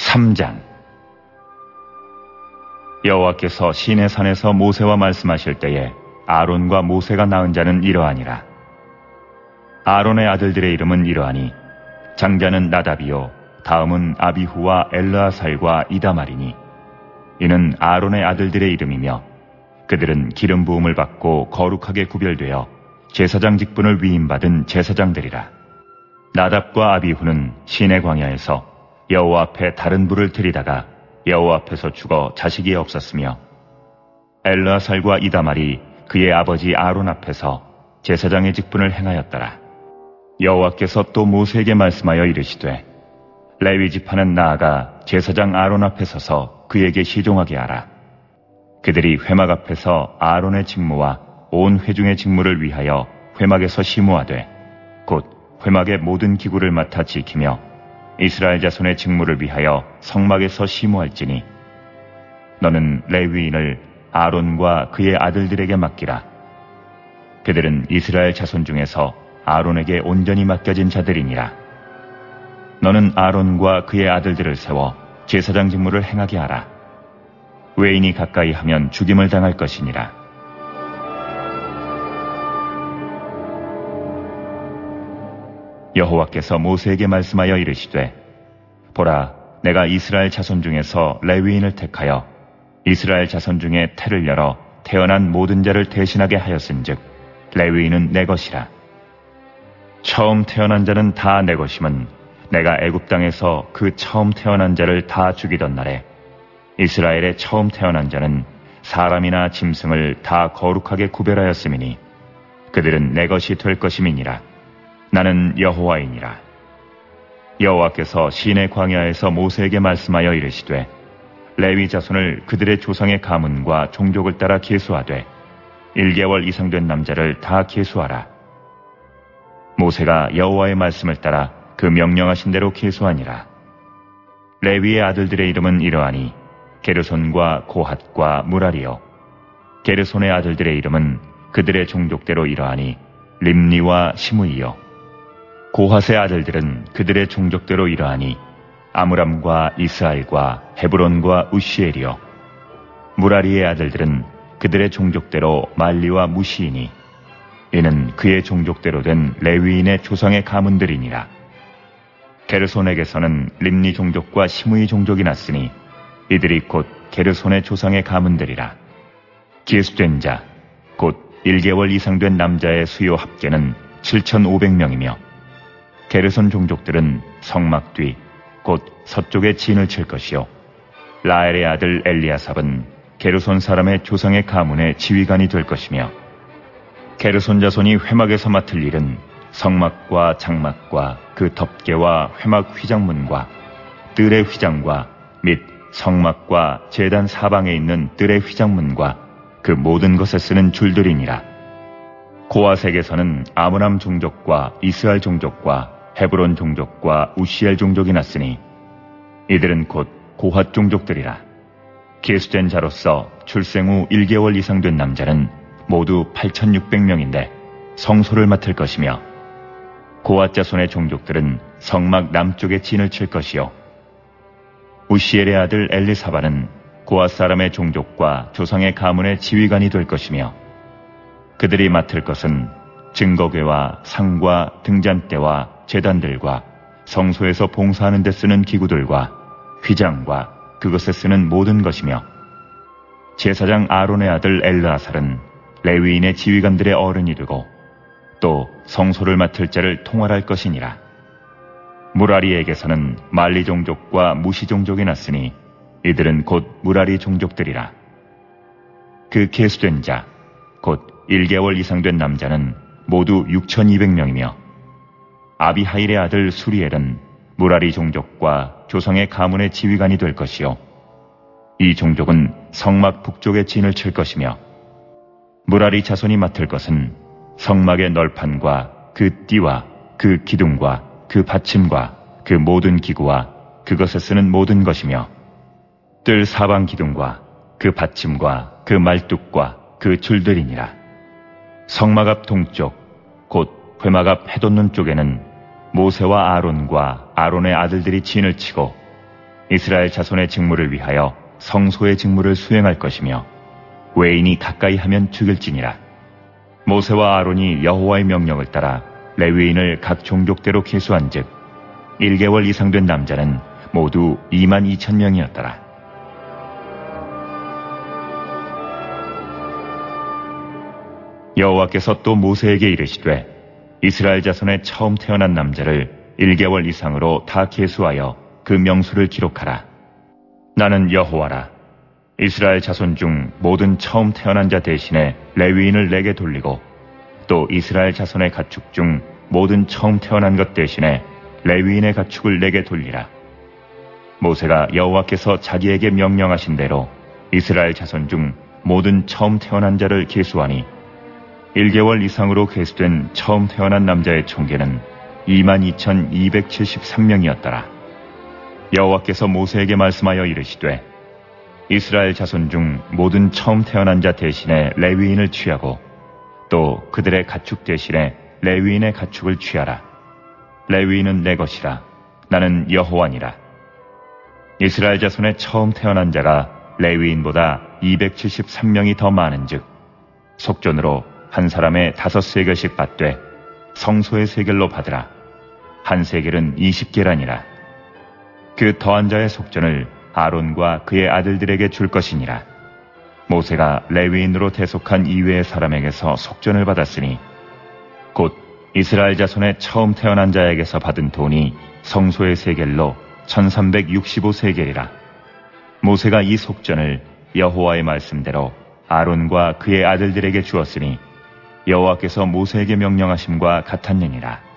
3장. 여호와께서 시내산에서 모세와 말씀하실 때에 아론과 모세가 낳은 자는 이러하니라. 아론의 아들들의 이름은 이러하니 장자는 나답이요 다음은 아비후와 엘르아살과 이다말이니 이는 아론의 아들들의 이름이며 그들은 기름 부음을 받고 거룩하게 구별되어 제사장 직분을 위임받은 제사장들이라. 나답과 아비후는 시내 광야에서 여호와 앞에 다른 불을 들이다가 여호와 앞에서 죽어 자식이 없었으며 엘르아살과 이다말이 그의 아버지 아론 앞에서 제사장의 직분을 행하였더라. 여호와께서 또 모세에게 말씀하여 이르시되 레위 지파는 나아가 제사장 아론 앞에 서서 그에게 시종하게 하라. 그들이 회막 앞에서 아론의 직무와 온 회중의 직무를 위하여 회막에서 시무하되 곧 회막의 모든 기구를 맡아 지키며 이스라엘 자손의 직무를 위하여 성막에서 시무할지니 너는 레위인을 아론과 그의 아들들에게 맡기라. 그들은 이스라엘 자손 중에서 아론에게 온전히 맡겨진 자들이니라. 너는 아론과 그의 아들들을 세워 제사장 직무를 행하게 하라. 외인이 가까이 하면 죽임을 당할 것이니라. 여호와께서 모세에게 말씀하여 이르시되 보라, 내가 이스라엘 자손 중에서 레위인을 택하여 이스라엘 자손 중에 태를 열어 태어난 모든 자를 대신하게 하였은즉 레위인은 내 것이라. 처음 태어난 자는 다 내 것임은 내가 애굽 땅에서 그 처음 태어난 자를 다 죽이던 날에 이스라엘의 처음 태어난 자는 사람이나 짐승을 다 거룩하게 구별하였음이니 그들은 내 것이 될 것임이니라. 나는 여호와이니라. 여호와께서 시내 광야에서 모세에게 말씀하여 이르시되 레위 자손을 그들의 조상의 가문과 종족을 따라 계수하되 1개월 이상 된 남자를 다 계수하라. 모세가 여호와의 말씀을 따라 그 명령하신 대로 계수하니라. 레위의 아들들의 이름은 이러하니 게르손과 고핫과 무라리요. 게르손의 아들들의 이름은 그들의 종족대로 이러하니 림니와 시므이요. 고핫의 아들들은 그들의 종족대로 이러하니 아므람과 이스알과 헤브론과 우시엘이요. 무라리의 아들들은 그들의 종족대로 말리와 무시이니 이는 그의 종족대로 된 레위인의 조상의 가문들이니라. 게르손에게서는 림니 종족과 시므이 종족이 났으니 이들이 곧 게르손의 조상의 가문들이라. 계수된 자, 곧 1개월 이상 된 남자의 수요 합계는 7,500명이며 게르손 종족들은 성막 뒤, 곧 서쪽에 진을 칠 것이요. 라엘의 아들 엘리아삽은 게르손 사람의 조상의 가문의 지휘관이 될 것이며 게르손 자손이 회막에서 맡을 일은 성막과 장막과 그 덮개와 회막 휘장문과 뜰의 휘장과 및 성막과 제단 사방에 있는 뜰의 휘장문과 그 모든 것에 쓰는 줄들이니라. 고핫에게서는 아므람 종족과 이스알 종족과 헤브론 종족과 우시엘 종족이 났으니 이들은 곧 고핫 종족들이라. 계수된 자로서 출생 후 1개월 이상 된 남자는 모두 8,600명인데 성소를 맡을 것이며 고핫 자손의 종족들은 성막 남쪽에 진을 칠 것이요. 우시엘의 아들 엘리사바는 고핫 사람의 종족과 조상의 가문의 지휘관이 될 것이며 그들이 맡을 것은 증거궤와 상과 등잔대와 제단들과 성소에서 봉사하는 데 쓰는 기구들과 휘장과 그것에 쓰는 모든 것이며 제사장 아론의 아들 엘르아살은 레위인의 지휘관들의 어른이 되고 또 성소를 맡을 자를 통할할 것이니라. 무라리에게서는 말리 종족과 무시 종족이 났으니 이들은 곧 무라리 종족들이라. 그 계수된 자, 곧 1개월 이상 된 남자는 모두 6,200명이며 아비하일의 아들 수리엘은 무라리 종족과 조상의 가문의 지휘관이 될 것이요. 이 종족은 성막 북쪽에 진을 칠 것이며 무라리 자손이 맡을 것은 성막의 널판과 그 띠와 그 기둥과 그 받침과 그 모든 기구와 그것에 쓰는 모든 것이며 뜰 사방 기둥과 그 받침과 그 말뚝과 그 줄들이니라. 성막 앞 동쪽 곧 회막 앞 해돋는 쪽에는 모세와 아론과 아론의 아들들이 진을 치고 이스라엘 자손의 직무를 위하여 성소의 직무를 수행할 것이며 외인이 가까이 하면 죽일지니라. 모세와 아론이 여호와의 명령을 따라 레위인을 각 종족대로 계수한즉 1개월 이상 된 남자는 모두 22,000명이었더라. 여호와께서 또 모세에게 이르시되 이스라엘 자손의 처음 태어난 남자를 1개월 이상으로 다 계수하여 그 명수를 기록하라. 나는 여호와라. 이스라엘 자손 중 모든 처음 태어난 자 대신에 레위인을 내게 돌리고 또 이스라엘 자손의 가축 중 모든 처음 태어난 것 대신에 레위인의 가축을 내게 돌리라. 모세가 여호와께서 자기에게 명령하신 대로 이스라엘 자손 중 모든 처음 태어난 자를 계수하니 1개월 이상으로 계수된 처음 태어난 남자의 총계는 22,273명이었더라. 여호와께서 모세에게 말씀하여 이르시되 이스라엘 자손 중 모든 처음 태어난 자 대신에 레위인을 취하고 또 그들의 가축 대신에 레위인의 가축을 취하라. 레위인은 내 것이라. 나는 여호와니라. 이스라엘 자손의 처음 태어난 자가 레위인보다 273명이 더 많은즉 속전으로 한 사람의 5세겔씩 받되 성소의 세겔로 받으라. 한 세겔은 20계라니라. 그 더한 자의 속전을 아론과 그의 아들들에게 줄 것이니라. 모세가 레위인으로 대속한 이외의 사람에게서 속전을 받았으니 곧 이스라엘 자손의 처음 태어난 자에게서 받은 돈이 성소의 세겔로 1365세겔이라. 모세가 이 속전을 여호와의 말씀대로 아론과 그의 아들들에게 주었으니 여호와께서 모세에게 명령하심과 같았느니라.